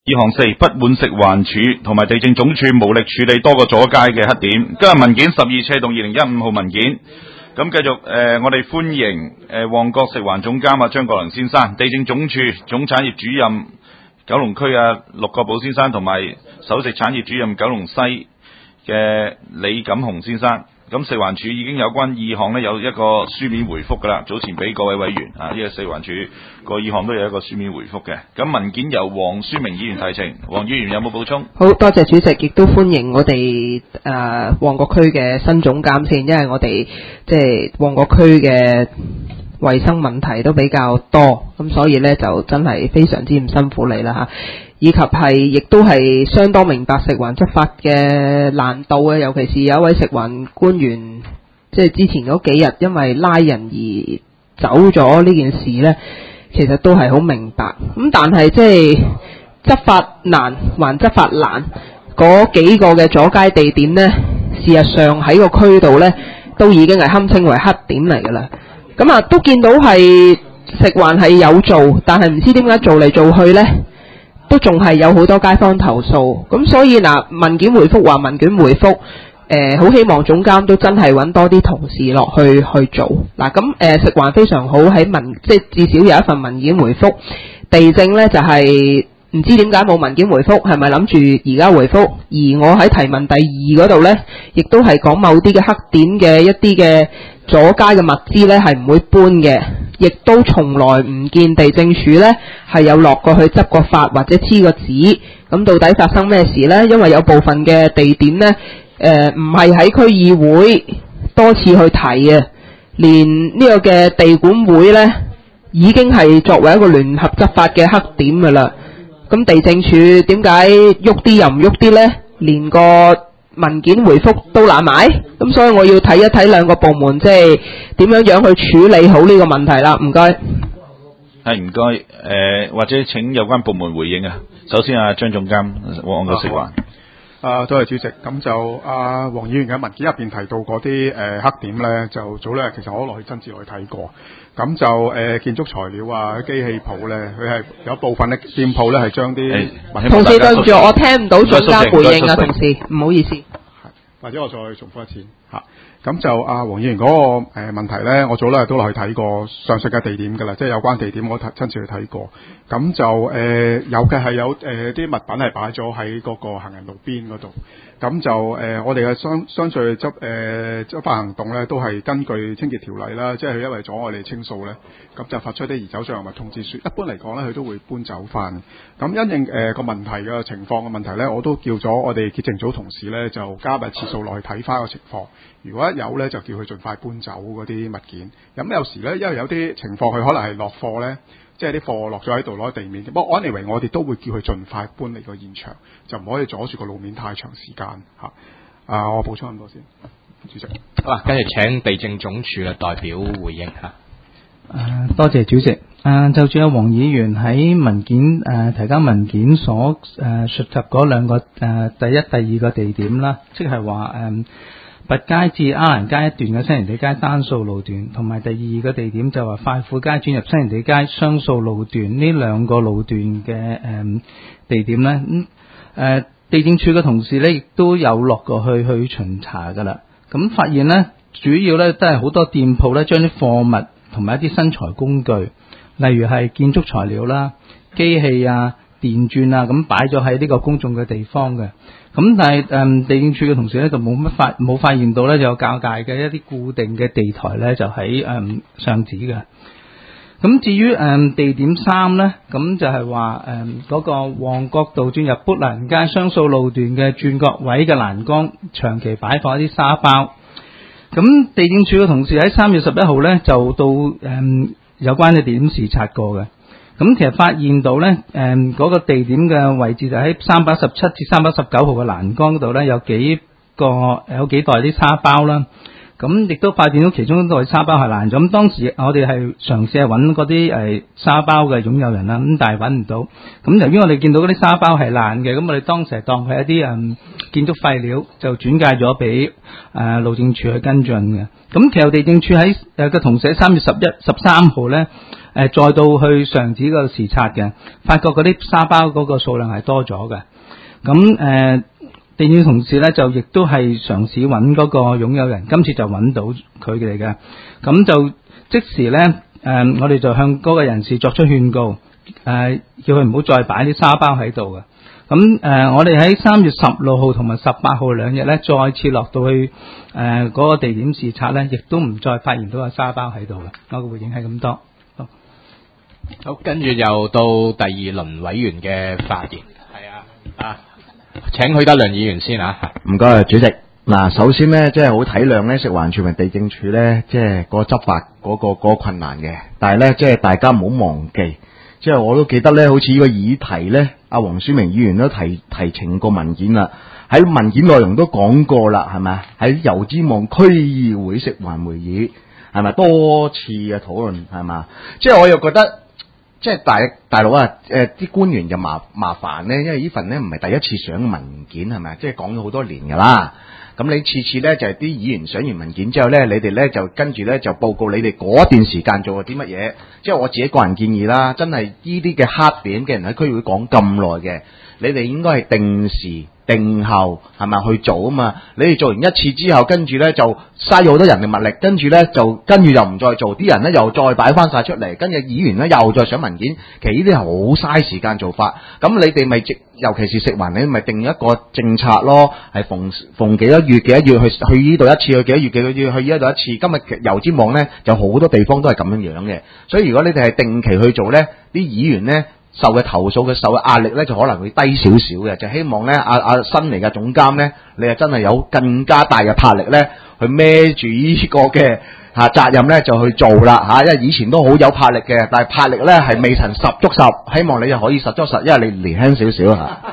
二項4不滿食環署同埋地政總署無力處理多個阻街嘅黑點。今日文件12斜動2015號文件。咁繼續我哋歡迎旺角食環總監張國良先生，地政總署總產業主任九龍區陸國寶先生，同埋首席產業主任九龍西嘅李錦雄先生。咁食環署已經有關2項呢有一個書面回覆噶啦，早前俾各位委員呢個食環署個2項都有一個書面回覆嘅。咁文件由黃書明議員提呈，黃議員有冇補充？ 好多謝主席，亦都歡迎我哋旺角區嘅新總監先，因為我哋即係旺角區嘅衛生問題都比較多，咁所以呢就真係非常之唔辛苦你啦嚇。以及亦都係相當明白食環執法嘅難度嘅，尤其是有一位食環官員，即係之前嗰幾日因為拉人而走咗呢件事呢，其實都係好明白。咁但係即係執法難還執法難，嗰幾個嘅阻街地點呢，事實上喺個區度呢，都已經係堪稱為黑點嚟㗎啦。咁都見到係食環係有做，但係唔知點解做嚟做去呢，都仲係有好多街坊投訴，咁所以文件回覆話文件回覆，好希望總監都真係揾多啲同事落去做。咁食環非常好喺即係至少有一份文件回覆，地政呢就係唔知點解冇文件回覆，係咪諗住而家回覆？而我喺提問第2嗰度呢，亦都係講某啲嘅黑點嘅一啲嘅阻街嘅物資呢係唔會搬嘅。亦都從來唔見地政署呢係有落過去執個法或者黐個紙，咁到底發生咩事呢？因為有部分嘅地點呢，唔係喺區議會多次去提嘅，連呢個嘅地管會呢已經係作為一個聯合執法嘅黑點㗎啦。咁地政署點解喐啲又唔喐啲呢？連個文件回覆都攬埋，咁所以我要睇一睇兩個部門即係點樣去處理好呢個問題啦。唔該。 係唔該，或者請有關部門回應啊。首先張總監，旺角食環。 多謝主席。咁就黃議員嘅文件入邊提到嗰啲黑點咧，就早兩日其實我都落去親自去睇過。咁就建築材料機器鋪咧，佢係有部分嘅店鋪咧係將啲同事對唔住，我聽唔到總監回應啊，同事唔好意思。 或者我再重複一次嚇。咁就黃議員嗰個問題咧，我早兩日都落去睇過上述嘅地點㗎啦，即係有關地點我親自去睇過。咁就有嘅係有啲物品係擺咗喺嗰個行人路邊嗰度。咁就我哋嘅相對執法行動咧，都係根據清潔條例啦，即係因為阻礙我哋清掃咧，咁就發出啲移走障礙物通知書。一般嚟講咧，佢都會搬走翻。咁因應個問題嘅情況嘅問題咧，我都叫咗我哋潔淨組同事咧，就加密次數落去睇翻個情況。如果一有咧，就叫佢盡快搬走嗰啲物件。咁有時咧，因為有啲情況佢可能係落貨咧，即係啲貨落咗喺度攞地面。不過anyway，我哋都會叫佢盡快搬離個現場，就唔可以阻住個路面太長時間嚇。我補充咁多先，主席。 好啦，跟住請地政總署嘅代表回應嚇。 多謝主席。就住黃議員喺文件提交文件所述及嗰兩個第一、第2個地點啦，即係話拔街至鴉蘭街一段嘅新營地街單數路段，同埋第2個地點就話快富街轉入新營地街雙數路段，呢兩個路段嘅地點咧，地政處嘅同事咧亦都有落過去巡查噶啦。咁發現咧，主要咧都係好多店鋪咧將啲貨物同埋一啲生財工具，例如係建築材料啦、機器啊、電鑽啊，咁擺咗喺呢個公眾嘅地方嘅。咁但係地政處嘅同事咧就冇發現到咧，就有較大嘅一啲固定嘅地台咧就喺上址嘅。咁至於地點3咧，咁就係話嗰個旺角道轉入砵蘭街雙數路段嘅轉角位嘅欄杆，長期擺放一啲沙包。咁地政處嘅同事喺3月11號咧就到有關嘅地點視察過嘅。咁其實發現到咧，嗰個地點嘅位置就喺317至319號嘅欄杆嗰度咧，有幾袋啲沙包啦。咁亦都發現到其中一袋沙包係爛咗。咁當時我哋係嘗試係揾嗰啲沙包嘅擁有人啦，咁但係揾唔到。咁由於我哋見到嗰啲沙包係爛嘅，咁我哋當時係當佢一啲建築廢料，就轉介咗俾路政署去跟進嘅。咁其實地政署喺嘅同事喺3月13號咧， 再到去上址嗰度視察嘅，發覺嗰啲沙包嗰個數量係多咗嘅。咁地政同事咧就亦都係嘗試揾嗰個擁有人，今次就揾到佢哋嘅，咁就即時咧我哋就向嗰個人士作出勸告，叫佢唔好再擺啲沙包喺度嘅。咁我哋喺3月16號同埋18號兩日咧，再次落到去嗰個地點視察咧，亦都唔再發現到個沙包喺度嘅。我嘅回應係咁多。 好，跟住又到第2輪委員嘅發言。係啊，請許德亮議員先啊。 唔該，主席。嗱，首先咧，即係好體諒咧，食環署同地政署咧，即係個執法嗰個困難嘅。但係咧，即係大家唔好忘記，即係我都記得咧，好似呢個議題咧，阿黃書明議員都提呈過文件啦，喺文件內容都講過啦，係咪？喺油尖旺區議會食環會議係咪多次嘅討論係嘛？即係我又覺得。即係大佬啊，啲官員就麻煩咧，因為呢份咧唔係第一次上文件係咪？即係講咗好多年㗎啦。咁你次次咧就係啲議員上完文件之後咧，你哋咧就跟住咧就報告你哋嗰段時間做過啲乜嘢。即係我自己個人建議啦，真係呢啲嘅黑點嘅人喺區議會講咁耐嘅，你哋應該係定時定候係咪去做啊嘛？你哋做完一次之後，跟住咧就嘥咗好多人力物力，跟住又唔再做，啲人咧又再擺翻晒出嚟，跟住議員咧又再上文件，其實呢啲係好嘥時間做法。咁你哋咪尤其是食環，你咪定一個政策咯，係逢幾多月去呢度一次，去幾多月去呢度一次。今日油尖旺咧就好多地方都係咁樣樣嘅，所以如果你哋係定期去做咧，啲議員咧受嘅投訴嘅受嘅壓力咧就可能會低少少嘅，就希望咧新嚟嘅總監咧，你係真係有更加大嘅魄力咧，去孭住呢個嘅責任咧就去做啦，因為以前都好有魄力嘅，但係魄力咧係未曾十足十，希望你就可以十足十，因為你年輕少少嚇。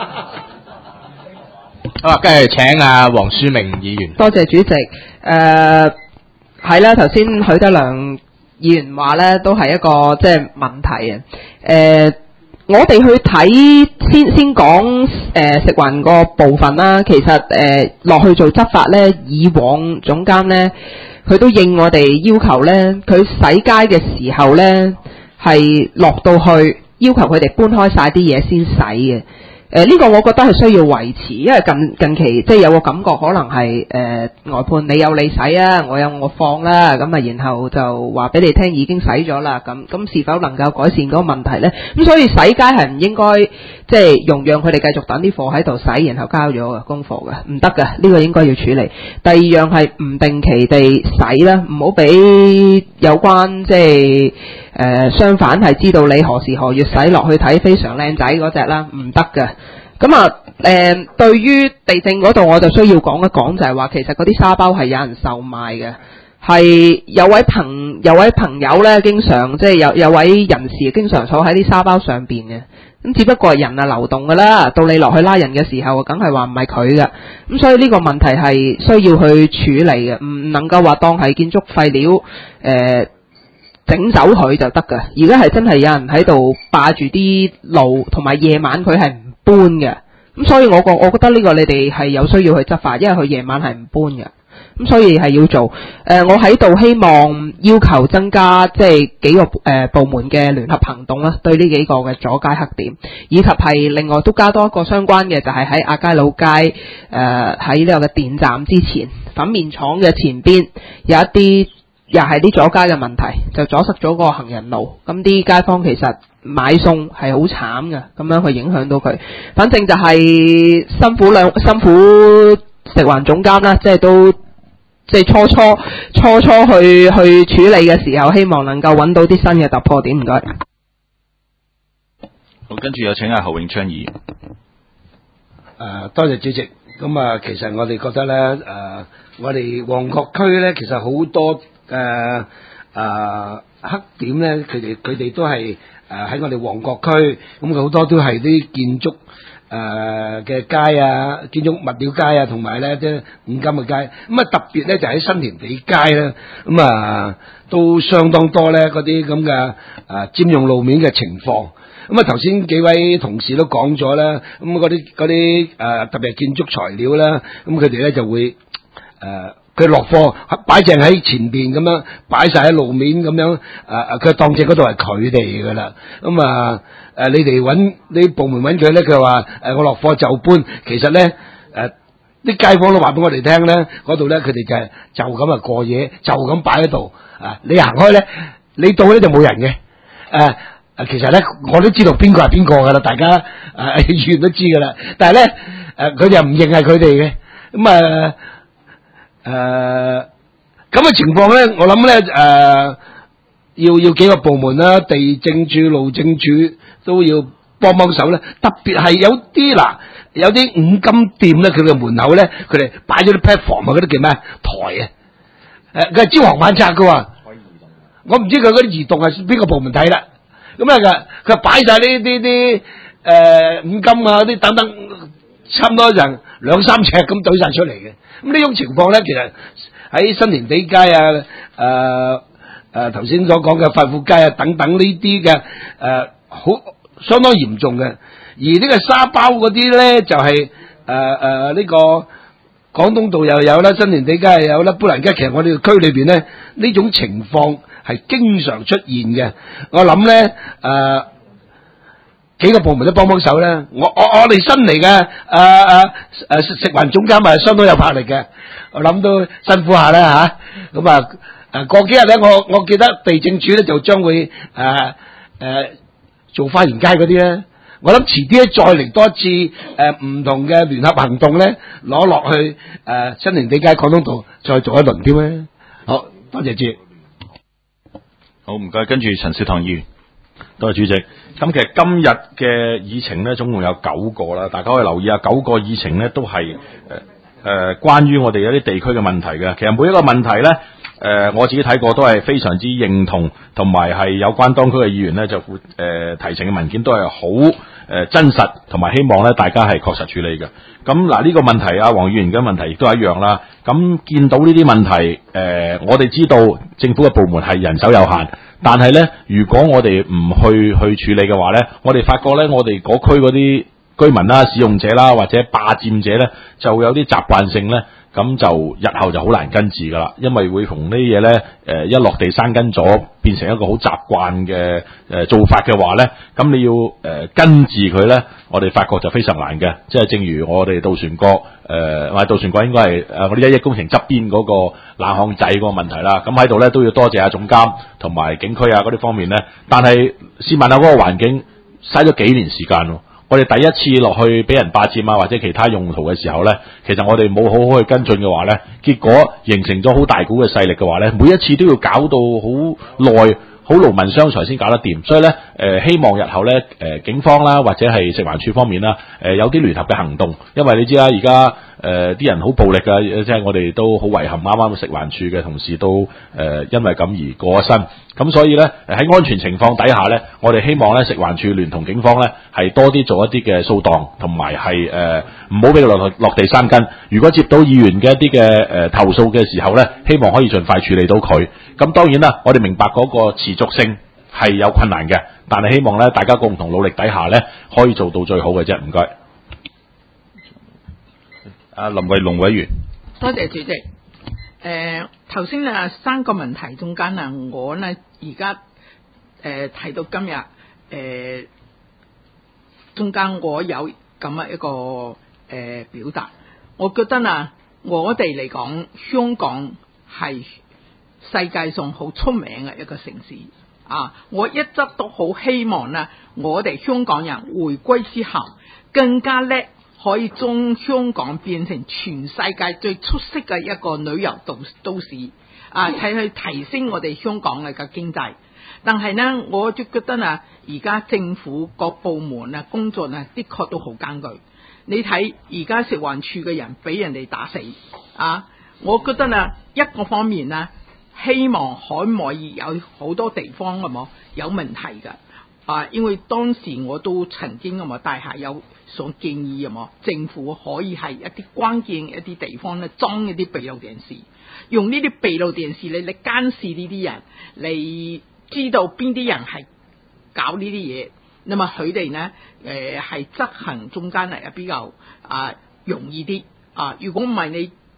好啊，跟住請黃書明議員。 多謝主席。係啦，頭先許德亮議員話咧，都係一個即係問題啊。我哋去睇先講食環個部分啦。其實落去做執法咧，以往總監咧，佢都應我哋要求咧，佢洗街嘅時候咧，係落到去要求佢哋搬開晒啲嘢先洗嘅。呢個我覺得係需要維持，因為近期即係有個感覺，可能係外判你有你洗啊，我有我放啦，咁啊，然後就話俾你聽已經洗咗啦，咁是否能夠改善嗰個問題呢？咁所以洗街係唔應該即係容讓佢哋繼續等啲貨喺度洗，然後交咗嘅功課嘅，唔得嘅，呢個應該要處理。第二樣係唔定期地洗啦，唔好俾有關即係相反係知道你何時何月洗落去睇非常靚仔嗰隻啦，唔得嘅。咁啊，對於地政嗰度我就需要講一講，就係話其實嗰啲沙包係有人售賣嘅，係有位朋友咧，經常即係有位人士經常坐喺啲沙包上邊嘅，咁只不過係人啊流動噶啦，到你落去拉人嘅時候，梗係話唔係佢嘅，咁所以呢個問題係需要去處理嘅，唔能夠話當係建築廢料整走佢就得㗎。而家係真係有人喺度霸住啲路，同埋夜晚佢係唔搬嘅，咁所以我覺得呢個你哋係有需要去執法，因為佢夜晚係唔搬嘅，咁所以係要做。我喺度希望要求增加即係幾個部門嘅聯合行動啦，對呢幾個嘅阻街黑點，以及係另外都加多一個相關嘅，就係喺亞皆老街喺呢個嘅電站之前，粉麵廠嘅前邊有一啲。又係啲阻街嘅問題，就阻塞咗個行人路。咁啲街坊其實買餸係好慘嘅，咁樣去影響到佢。反正就係辛苦食環總監啦，即係都即係初去處理嘅時候，希望能夠揾到啲新嘅突破點。唔該。 好，跟住有請侯永昌議員。 多謝主席。咁啊，其實我哋覺得咧，我哋旺角區咧，其實好多黑點咧，佢哋都係喺我哋旺角區，咁佢好多都係啲建築嘅街啊，建築物料街啊，同埋咧即係五金嘅街，咁啊特別咧就喺新田地街咧，咁啊都相當多咧嗰啲咁嘅佔用路面嘅情況。咁啊，頭先幾位同事都講咗啦，咁嗰啲特別係建築材料啦，咁佢哋咧就會佢落貨擺正喺前邊咁樣，擺晒喺路面咁樣，佢當正嗰度係佢哋噶啦。咁你哋揾你部門揾佢咧，佢話我落貨就搬，其實咧啲街坊都話俾我哋聽咧，嗰度咧佢哋就咁過夜，就咁擺喺度。你行開咧，你到咧就冇人嘅。其實咧我都知道邊個係邊個噶啦，大家議員都知噶啦。但係咧佢就唔認係佢哋嘅。咁咁嘅情況咧，我諗咧要幾個部門啦，地政處、路政處都要幫手咧。特別係有啲有啲五金店咧，佢嘅門口咧，佢哋擺咗啲 platform 嗰啲叫咩台啊？佢係朝行晚拆噶喎。我唔知佢嗰啲移動係邊個部門睇啦。咁佢擺晒呢啲五金啊啲等等，差唔多成2-3尺咁堆晒出嚟嘅。咁呢種情況咧，其實喺新填地街頭先所講嘅快富街啊等等呢啲嘅好相當嚴重嘅。而呢個沙包嗰啲咧就係呢個廣東道又有啦，新填地街又有啦，砵蘭街。其實我哋區裏邊咧呢種情況係經常出現嘅。我諗咧幾個部門都幫手咧。我哋新嚟嘅食環總監係相當有魄力嘅，我諗都辛苦下啦吓。咁過幾日咧，我記得地政處咧就將會做花園街嗰啲咧。我諗遲啲咧再嚟多一次唔同嘅聯合行動咧，攞落去新填地街廣東道再做一輪添咧。好多謝主席。 好，唔該，跟住陳少棠議員。 多謝主席。咁其實今日嘅議程咧，總共有9個啦，大家可以留意下，9個議程咧都係關於我哋一啲地區嘅問題嘅。其實每一個問題咧，我自己睇過都係非常之認同，同埋係有關當區嘅議員咧就提呈嘅文件都係好真實，同埋希望咧大家係確實處理嘅。咁嗱呢個問題啊，黃議員嘅問題亦都係一樣啦。咁見到呢啲問題，我哋知道政府嘅部門係人手有限，但係咧如果我哋唔去處理嘅話咧，我哋發覺咧我哋嗰區嗰啲居民啦、使用者啦或者霸佔者咧，就會有啲習慣性咧。咁就日後就好難根治噶啦，因為會逢呢啲嘢咧，一落地生根咗，變成一個好習慣嘅做法嘅話咧，咁你要根治佢咧，我哋發覺就非常難嘅。即係正如我哋渡船角或者渡船角應該係我哋1億工程側邊嗰個冷巷仔嗰個問題啦。咁喺度咧都要多謝阿總監同埋警區啊嗰啲方面咧。但係試問下嗰個環境嘥咗幾年時間喎。我哋第一次落去俾人霸佔啊，或者其他用途嘅時候咧，其實我哋冇好好去跟進嘅話咧，結果形成咗好大股嘅勢力嘅話咧，每一次都要搞到好耐，好勞民傷財先搞得掂。所以咧，希望日後咧，警方啦或者係食環署方面啦，有啲聯合嘅行動，因為你知啦，而家啲人好暴力㗎，即係我哋都好遺憾，啱啱食環署嘅同事都因為咁而過咗身。咁所以咧喺安全情況底下咧，我哋希望咧食環署聯同警方咧係多啲做一啲嘅掃蕩，同埋係唔好俾佢落地生根。如果接到議員嘅一啲嘅投訴嘅時候咧，希望可以盡快處理到佢。咁當然啦，我哋明白嗰個持續性係有困難嘅，但係希望咧大家共同努力底下咧可以做到最好嘅啫。唔該。 阿林慧龍委員。 多謝主席。頭先3個問題中間我呢而家提到今日中間我有咁樣一個表達，我覺得我哋嚟講，香港係世界上好出名嘅一個城市啊！我一直都好希望我哋香港人回歸之後更加叻，可以將香港變成全世界最出色嘅一個旅遊都市啊，去提升我哋香港嘅經濟。但係呢，我就覺得而家政府各部門工作的確都好艱巨。你睇而家食環署嘅人俾人哋打死啊！我覺得一個方面希望可唔可以有好多地方有問題㗎啊，因為當時我都曾經大廈有所建議政府可以係一啲關鍵一啲地方裝一啲閉路電視，用呢啲閉路電視嚟監視呢啲人，嚟知道邊啲人係搞呢啲嘢，那麼佢哋呢係執行中間比較容易啲啊。如果唔係你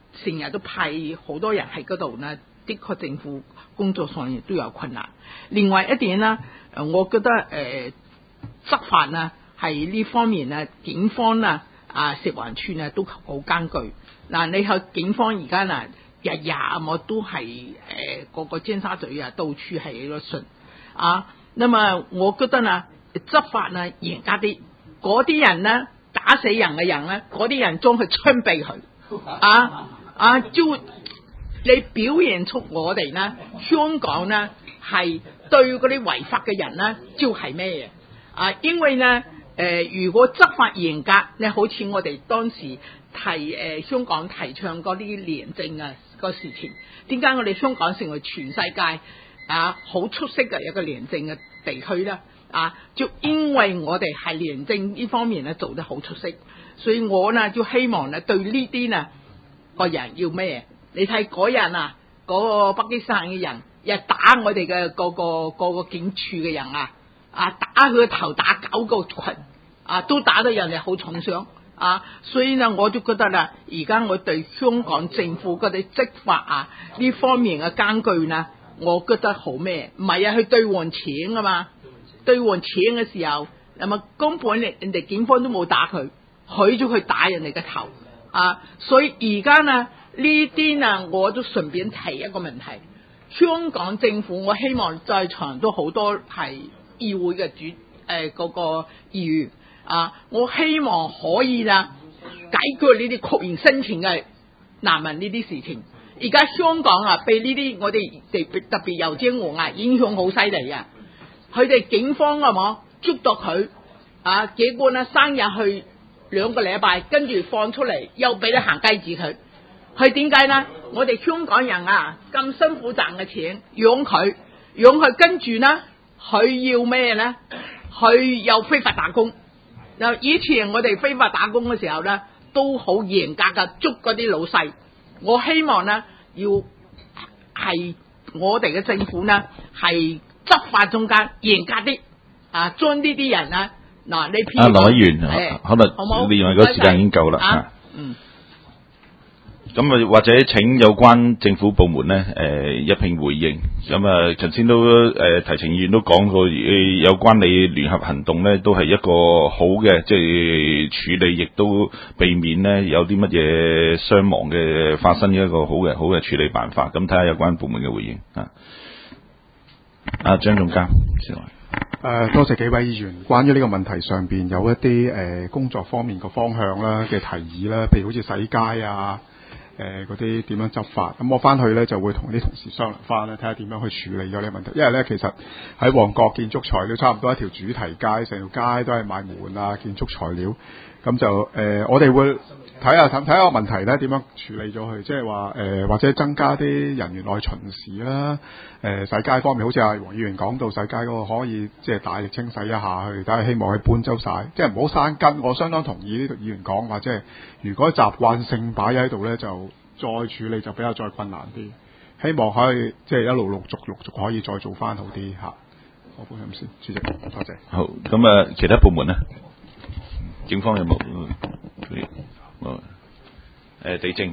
成日都派好多人喺嗰度呢，的確政府工作上亦都有困難。另外一點呢，我覺得執法呢係呢方面呢，警方呢食環署呢都好艱巨。嗱，你去警方而家嗱日日我都係個尖沙咀啊，到處係個巡啊。那麼我覺得呢執法呢嚴格啲，嗰啲人呢打死人嘅人呢，嗰啲人將佢槍斃佢就你表現出我哋呢香港呢係對嗰啲違法嘅人呢就係咩嘢因為呢如果執法嚴格呢，好似我哋當時香港提倡嗰啲廉政個事情，點解我哋香港成為全世界好出色嘅一個廉政嘅地區呢？就因為我哋係廉政呢方面呢做得好出色，所以我呢就希望呢對呢啲呢個人要咩？你睇嗰日嗰個北京省嘅人又打我哋嘅個警署嘅人打佢個頭，打9個群都打到人哋好重傷所以呢我就覺得啦，而家我對香港政府嗰啲執法呢方面嘅艱巨呢，我覺得好咩？唔係去兌換錢噶嘛，兌換錢嘅時候，咁啊根本人哋警方都冇打佢，佢就去打人哋嘅頭所以而家呢啲呢，我都順便提一個問題，香港政府我希望在場都好多係議會嘅嗰個議員我希望可以啦解決呢啲酷刑申請嘅難民呢啲事情。而家香港被呢啲我哋特別油尖旺影響好犀利佢哋警方捉到佢結果呢生日去2個禮拜，跟住放出嚟又俾你行雞子佢點解呢？我哋香港人咁辛苦賺嘅錢養佢，跟住呢佢要咩呢？佢又非法打工。以前我哋非法打工嘅時候呢，都好嚴格㗎捉嗰啲老細。我希望呢要係我哋嘅政府呢係執法中間嚴格啲將呢啲人呢你譬如羅委員可能另外嗰個時間已經夠啦咁或者請有關政府部門呢一併回應。咁頭先都提呈議員都講過有關你聯合行動呢都係一個好嘅，即係處理，亦都避免呢有啲乜嘢傷亡嘅發生，一個好嘅處理辦法。咁睇下有關部門嘅回應張總監先多謝幾位議員關於呢個問題上邊有一啲工作方面嘅方向啦嘅提議啦，譬如好似洗街嗰啲點樣執法，咁我翻去咧就會同啲同事商量翻咧，睇下點樣去處理咗呢個問題。因為咧其實喺旺角建築材料差唔多一條主題街，成條街都係賣門建築材料，咁就我哋會睇下個問題咧點樣處理咗佢，即係話或者增加啲人員落去巡視啦，洗街方面好似黃議員講到洗街嗰個可以即係大力清洗一下去，但係希望佢搬走晒，即係唔好生根。我相當同意呢個議員講話，即係如果習慣性擺喺度咧，就再處理就比較再困難啲。希望可以即係一路陸續可以再做翻好啲嚇。我補充先，主席，多謝。 好，咁其他部門咧，警方有冇？地政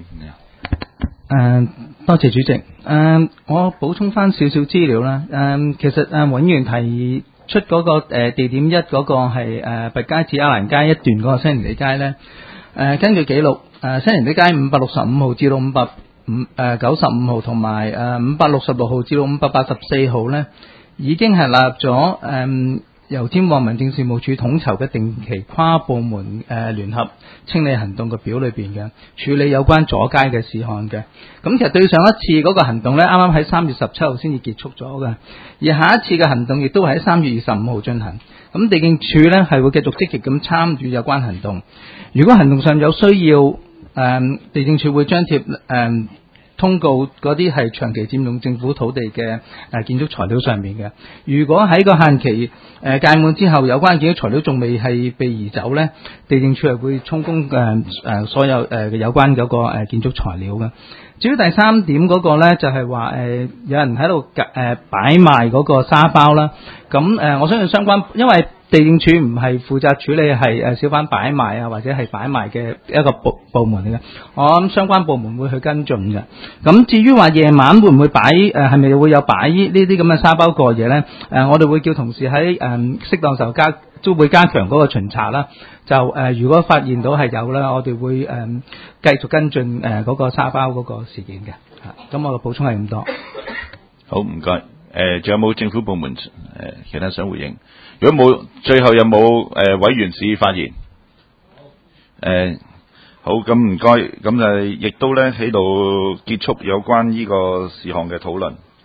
多謝主席。我補充翻少少資料啦。其實黃議員提出嗰個地點1嗰個係拔街至亞蘭街一段嗰個西營地街咧。根據記錄，西營地街565號至到595號同埋566號至到584號咧，已經係納入咗油尖旺民政事務處統籌嘅定期跨部門聯合清理行動嘅表裏邊嘅，處理有關阻街嘅事項嘅。咁其實對上一次嗰個行動咧，啱啱喺3月17號先至結束咗嘅，而下一次嘅行動亦都係喺3月25號進行。咁地政處咧係會繼續積極咁參與有關行動。如果行動上有需要，地政處會張貼通告嗰啲係長期佔用政府土地嘅建築材料上面嘅。如果喺個限期屆滿之後，有關建築材料仲未係被移走咧，地政處係會充公所有有關嗰個建築材料嘅。至於第3點嗰個咧，就係話有人喺度擺賣嗰個沙包啦。咁我相信相關，因為地政處唔係負責處理係小販擺賣啊，或者係擺賣嘅一個部門嚟嘅。我諗相關部門會去跟進嘅。咁至於話夜晚會唔會擺係咪會有擺呢啲咁嘅沙包過夜咧？我哋會叫同事喺適當時候都會加強嗰個巡查啦。就如果發現到係有啦，我哋會繼續跟進嗰個沙包嗰個事件嘅。咁我嘅補充係咁多。 好，唔該。仲有冇政府部門其他想回應？如果冇，最後有冇委員示意發言？好，咁唔該，咁亦都咧喺度結束有關呢個事項嘅討論。